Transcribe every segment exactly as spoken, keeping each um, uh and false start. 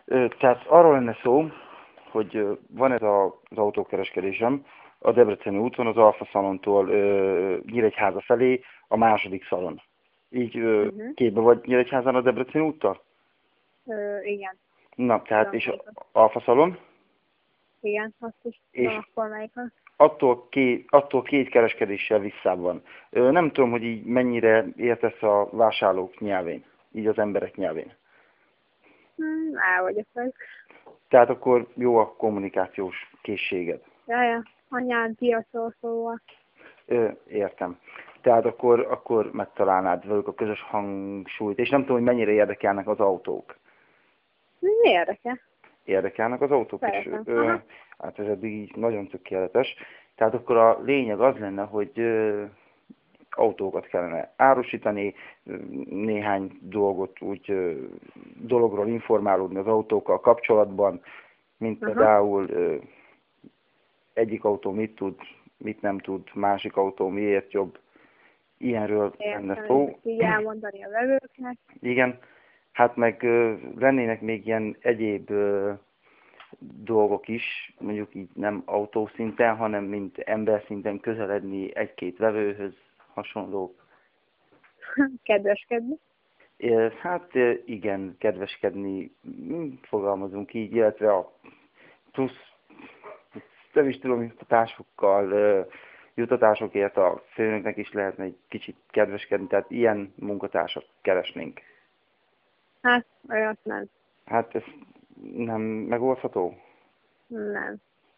Ö, tehát arról lenne szó, hogy ö, van ez a, az autókereskedésem a Debreceni úton, az Alfa Szalontól ö, Nyíregyháza felé, a második szalon. Így ö, Uh-huh. képbe vagy Nyíregyházán a Debreceni úttal? Ö, igen. Na, tehát Tudom, és a melyikon. Alfa Szalon, Igen, azt is és tudom, akkor melyikon. attól, két, attól két kereskedéssel visszább van. Ö, nem tudom, hogy így mennyire értesz a vásárlók nyelvén, így az emberek nyelvén. Hmm, el vagyok meg. Tehát akkor jó a kommunikációs készséged. Jaja, anyám piacról szóval. Ö, értem. Tehát akkor, akkor megtalálnád velük a közös hangsúlyt, és nem tudom, hogy mennyire érdekelnek az autók. Mi érdekel? Érdekelnek az autók, és Szeretem. ö, Aha. hát ez eddig így nagyon tökéletes. Tehát akkor a lényeg az lenne, hogy ö, autókat kellene árusítani, ö, néhány dolgot úgy ö, dologról informálódni az autókkal kapcsolatban, mint Aha. például ö, egyik autó mit tud, mit nem tud, másik autó miért jobb. Ilyenről lenne Értem, szó. ezt így elmondani a vevőknek. Igen, hát meg ö, lennének még ilyen egyéb ö, dolgok is, mondjuk így nem autószinten, hanem mint ember szinten közeledni egy-két vevőhöz hasonló. Kedveskedni. Ö, Hát ö, igen, kedveskedni, mm, fogalmazunk így, illetve a plusz, nem is tudom, jutatásokkal, ö, jutatásokért a főnöknek is lehetne egy kicsit kedveskedni, tehát ilyen munkatársat keresnénk. Hát, olyat nem. Hát ez nem megoldható? Nem.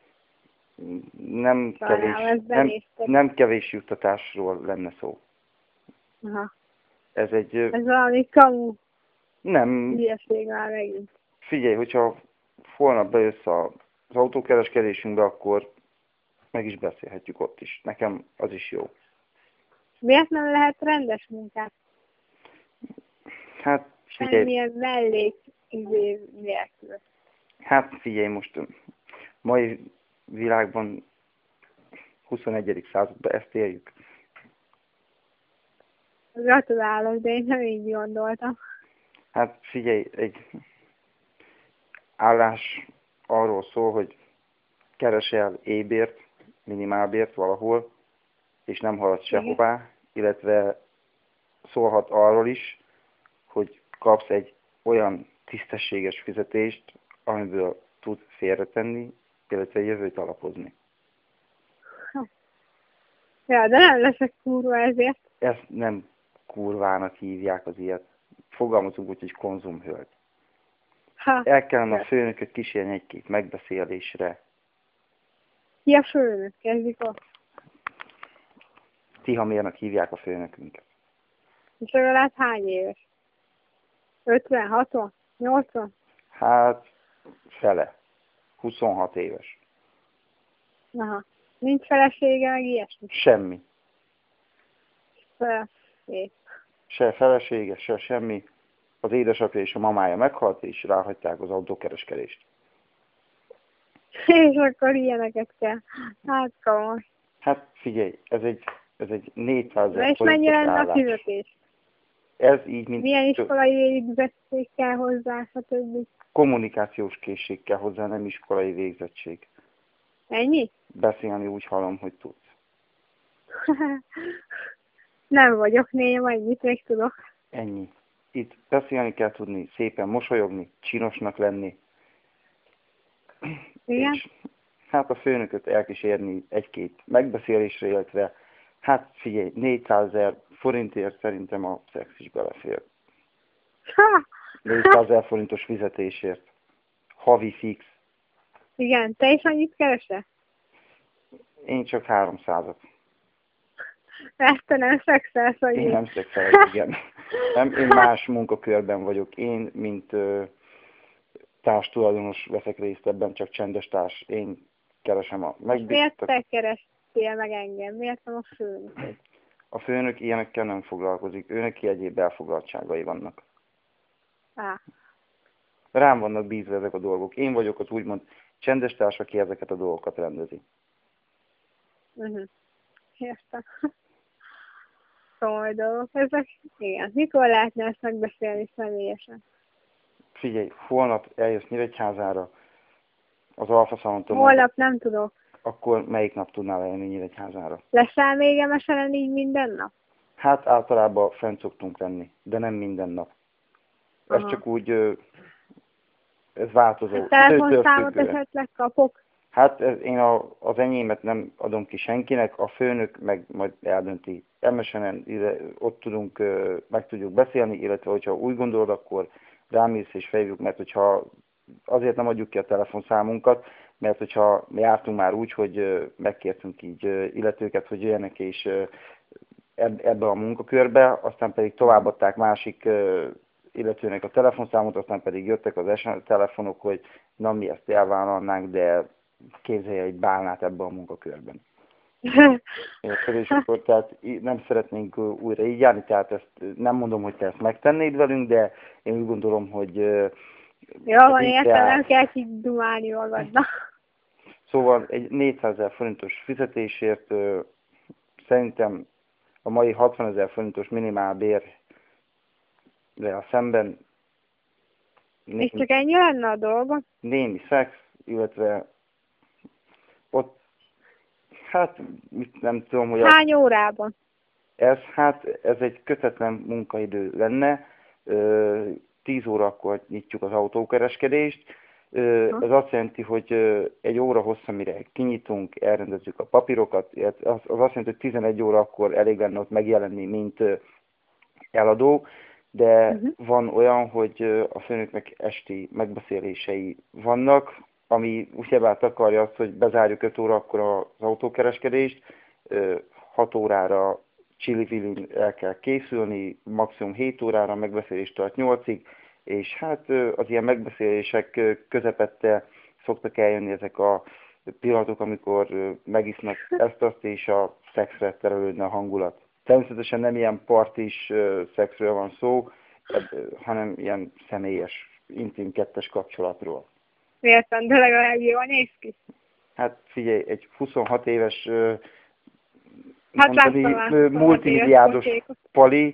Nem Sajnálom, kevés, ezt nem, benéztek. nem kevés juttatásról lenne szó. Aha. Ez egy, ö, Ez valami kamu nem, hülyeség már megint. figyelj, hogyha holnap bejössz a- az autókereskedésünkbe, akkor meg is beszélhetjük ott is. Nekem az is jó. Miért nem lehet rendes munkát? Hát figyelj, Semmilyen mellék izé nélkül. hát figyelj most, ö, mai világban huszonegyedik században ezt éljük. Gratulálok, de én nem így gondoltam. Hát figyelj, egy állás arról szól, hogy keresel ébért, minimálbért valahol, és nem haladsz Igen. sehová, illetve szólhat arról is, hogy kapsz egy olyan tisztességes fizetést, amiből tud félretenni, illetve jövőt alapozni. Ja, de nem leszek kurva ezért. Ezt nem kurvának hívják az ilyet. Fogalmazunk úgy, hogy konzumhölgy. Ha. El kellene a Ja. főnököt kísérni egy-két megbeszélésre. Ki a főnök? Kezdjük ott. Tihamérnak hívják a főnökünket. És legalább hány éves? ötven, hatvan, nyolcvan? Hát, fele. huszonhat éves. Aha. Nincs felesége, meg ilyesmi. Semmi. Fel- Szép. Se felesége, se semmi. Az édesapja és a mamája meghalt, és ráhagyták az autókereskedést. És akkor ilyeneket kell. Hát komoly. Hát figyelj, ez egy, ez egy Na négyszázezer és mennyi forintos lenne a állás. fizetés? Ez így, mint Milyen iskolai végzettség kell hozzá, stb. kommunikációs készség kell hozzá, nem iskolai végzettség. Ennyi? Beszélni úgy hallom, hogy tudsz. Nem vagyok néma, ennyit még tudok. Ennyi. Itt beszélni kell tudni, szépen mosolyogni, csinosnak lenni. Igen? És hát a főnököt elkísérni egy-két megbeszélésre, illetve hát figyelj, négyszázezer forintért szerintem a szex is belefér. Ha! négyszázezer forintos fizetésért. Havi fix. Igen, te is annyit keresel? Én csak háromszázat. Ezt te nem szexelsz, vagy Én mi? nem szexelek, igen. Nem, én más munkakörben vagyok. Én, mint ö, társtulajdonos veszek részt ebben, csak csendes társ. Én keresem a Miért megbízottak. te kerestél meg engem? Miért nem a főnök? A főnök ilyenekkel nem foglalkozik. Őnek ki egyéb elfoglaltságai vannak. Á, Rám vannak bízva ezek a dolgok. Én vagyok az úgymond csendes társ, aki ezeket a dolgokat rendezi. uh-huh. Értem. Komoly dolgok ezek. Igen. Mikor lehetne ezt megbeszélni személyesen? figyelj, holnap eljössz Nyíregyházára, az Alfa Szalontól. Holnap nem tudok. Akkor melyik nap tudnál eljönni Nyíregyházára? Leszel még emeselen így minden nap? Hát általában fent szoktunk lenni, de nem minden nap. Ez Aha. csak úgy, ez változó. A telefonszámot esetleg kapok? Hát ez, én a, az enyémet nem adom ki senkinek, a főnök meg majd eldönti. em es en-en ott tudunk, meg tudjuk beszélni, illetve hogyha úgy gondolod, akkor rámész és fejlődik, mert hogyha azért nem adjuk ki a telefonszámunkat, mert hogyha mi jártunk már úgy, hogy megkértünk így illetőket, hogy jöjjenek és ebbe a munkakörbe, aztán pedig továbbadták másik illetőnek a telefonszámot, aztán pedig jöttek az es em es telefonok, hogy na mi ezt elvállalnánk, de képzelje egy bálnát ebben a munkakörben. Érted? És akkor tehát nem szeretnénk újra így járni, tehát ezt nem mondom, hogy te ezt megtennéd velünk, de én úgy gondolom, hogy... Jó, van, értem, nem kell így dumálni magadnak. Szóval egy négyszázezer forintos fizetésért szerintem a mai hatvanezer forintos minimálbérrel szemben némi, és csak ennyi lenne a dolga? Némi szex, illetve ott, hát nem tudom, hogy... Hány órában? Ez, hát, ez egy kötetlen munkaidő lenne, tíz órakor nyitjuk az autókereskedést. Ez azt jelenti, hogy egy óra hosszá, mire kinyitunk, elrendezzük a papírokat, az azt jelenti, hogy tizenegy óra akkor elég lenne ott megjelenni, mint eladó, de uh-huh. van olyan, hogy a főnöknek esti megbeszélései vannak, ami ugyebár takarja azt, hogy bezárjuk öt órakor az autókereskedést, hat órára csili-vilin el kell készülni, maximum hét órára, megbeszélést tart nyolcig, és hát az ilyen megbeszélések közepette szoktak eljönni ezek a pillanatok, amikor megisznak ezt-azt, és a szexre terelődne a hangulat. Természetesen nem ilyen partis szexről van szó, hanem ilyen személyes, intim kettes kapcsolatról. Értem, de legalább jól néz ki. Hát figyelj, egy huszonhat éves hát mondani, multimilliárdos pali,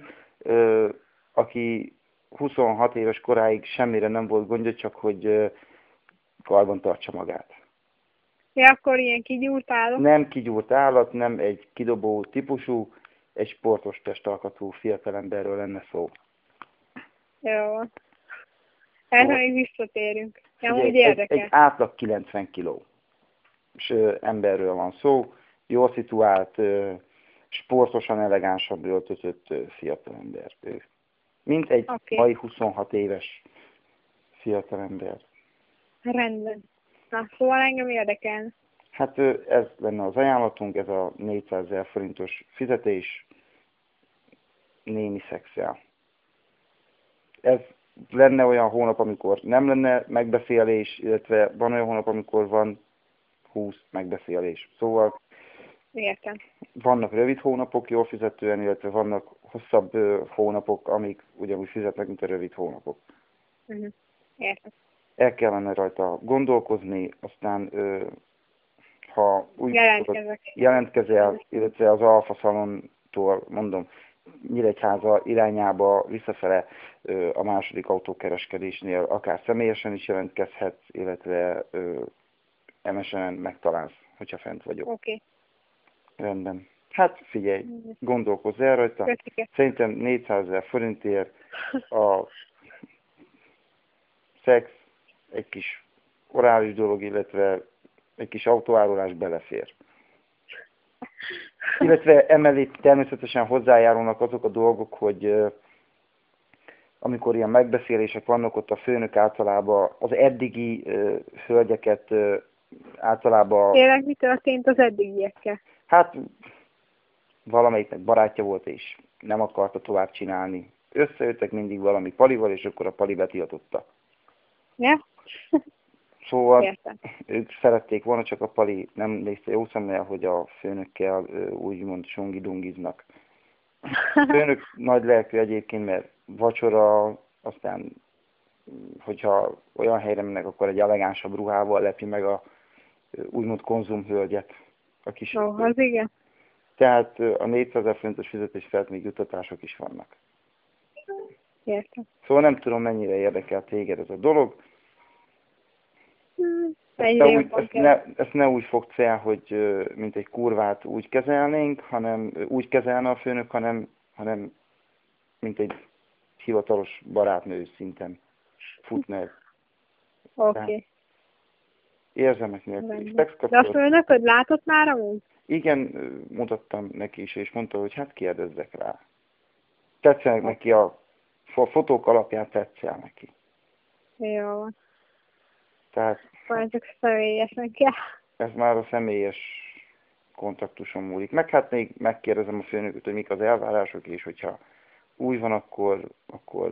aki huszonhat éves koráig semmire nem volt gondja, csak hogy karban tartsa magát. Ja, akkor ilyen kigyúrt állat? Nem kigyúrt állat, nem egy kidobó típusú, egy sportos testalkatú fiatalemberről lenne szó. Jó. Erre még visszatérünk. Ja, úgy érdekel. Egy, egy átlag kilencven kiló és emberről van szó, jól szituált, sportosan, elegánsan öltözött fiatalember. Mint egy okay. mai huszonhat éves fiatalember. Rendben. Na, szóval engem érdekel. Hát ez lenne az ajánlatunk, ez a négyszázezer forintos fizetés némi szexel. Ez lenne olyan hónap, amikor nem lenne megbeszélés, illetve van olyan hónap, amikor van húsz megbeszélés. Szóval értem. Vannak rövid hónapok jól fizetően, illetve vannak hosszabb hónapok, amik ugyanúgy fizetnek, mint a rövid hónapok. Uh-huh. Értem. El kellene rajta gondolkozni, aztán ha úgy jelentkezek. jelentkezel, illetve az Alfa Szalontól, mondom, Nyíregyháza irányába visszafele a második autókereskedésnél akár személyesen is jelentkezhetsz, illetve em es en-en megtalálsz, hogyha fent vagyok. Oké. Okay. Rendben. Hát figyelj, gondolkozz el rajta. Köszönöm. Szerintem négyszázezer forintért a szex, egy kis orális dolog, illetve egy kis autóárulás belefér. Illetve emellé természetesen hozzájárulnak azok a dolgok, hogy amikor ilyen megbeszélések vannak, ott a főnök általában az eddigi uh, hölgyeket uh, általában... Tényleg mi történt az eddigiekkel? Hát valamelyiknek barátja volt, és nem akarta tovább csinálni. Összejöttek mindig valami palival, és akkor a pali betiltotta. Ja? Szóval értem. Ők szerették volna, csak a pali nem nézte jó szemmel, hogy a főnökkel úgymond songidungiznak. A főnök nagy lelkű egyébként, mert vacsora, aztán hogyha olyan helyre mennek, akkor egy elegánsabb ruhával lepi meg a úgymond konzumhölgyet. A kis Ó, oh, az igen. Tehát a négyszázezer forintos fizetés felett még juttatások is vannak. Értem. Szóval nem tudom, mennyire érdekel téged ez a dolog. Hmm, Ezt egyre ne, úgy, jobban ezt, kell. ne, ezt ne úgy fogd fel, hogy ö, mint egy kurvát úgy kezelnénk, hanem ö, úgy kezelne a főnök, hanem, hanem mint egy hivatalos barátnő szinten futna ez. Oké. Okay. Érzelmek nélkül. Rendben. Szex De a kapcsolat. főnököd látott már amúgy? Igen, ö, mutattam neki is, és mondta, hogy hát kérdezzek rá. Tetszenek Okay. neki a, a fotók alapján tetszel neki. Jó van. Tehát Akkor ezek személyesen kell. ez már a személyes kontaktuson múlik. Meg hát még megkérdezem a főnököt, hogy mik az elvárások, és hogyha úgy van, akkor, akkor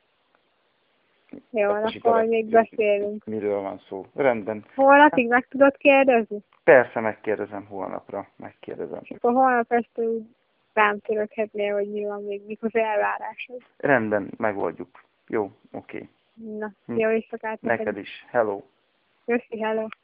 Jó van, akkor még beszélünk. miről van szó. Rendben. Holnapig meg tudod kérdezni? Persze megkérdezem holnapra, megkérdezem. És akkor holnap este úgy rám törökhetnél, hogy mi van még, mik az elvárásod. Rendben, megoldjuk. Jó, oké. Na, Hm. jó éjszakát. Neked is. Hello. Köszi, hello.